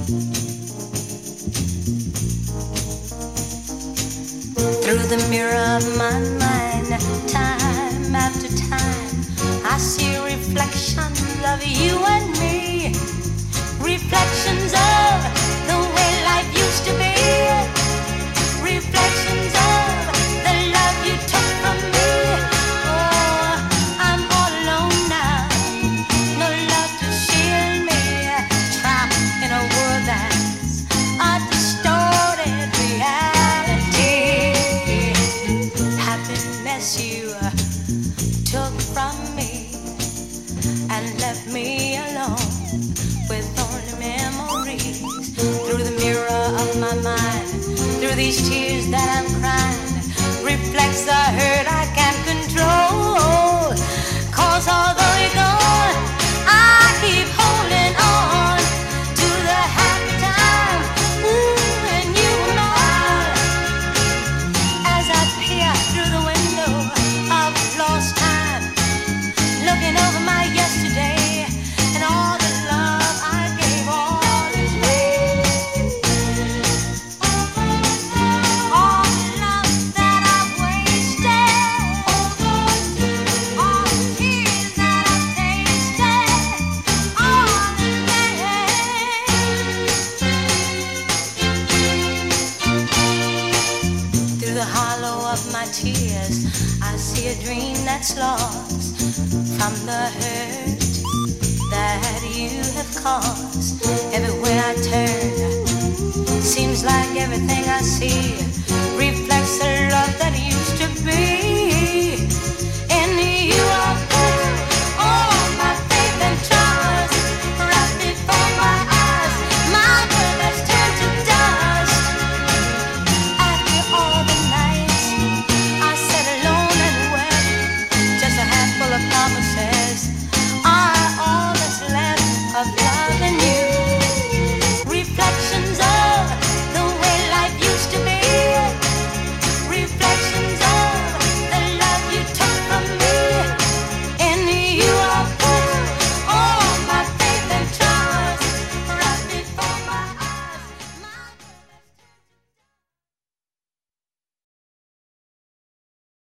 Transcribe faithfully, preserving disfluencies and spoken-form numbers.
Through the mirror of my mind, time after time, I see reflections of you and me. Reflections of the way life used to be. Reflections of the love you took from me. Oh, I'm all alone now, no love to shield me. Trapped in a world that's a distorted reality. Happiness you took from me and left me alone with only memories. Through the mirror of my mind, through these tears that I'm crying, reflects the hurt I can't control. Cause although you're gone, I keep holding on to the happy time. Ooh, and you and all, as I peer through the window of lost time, looking over my yesterday and all the love I gave all this day. All the love that I've wasted, all the tears that I've tasted, all the pain. Through the hollow of my tears, I see a dream that's lost from the hurt that you have caused. Everywhere I turn, seems like everything I see reflects the love that used to be.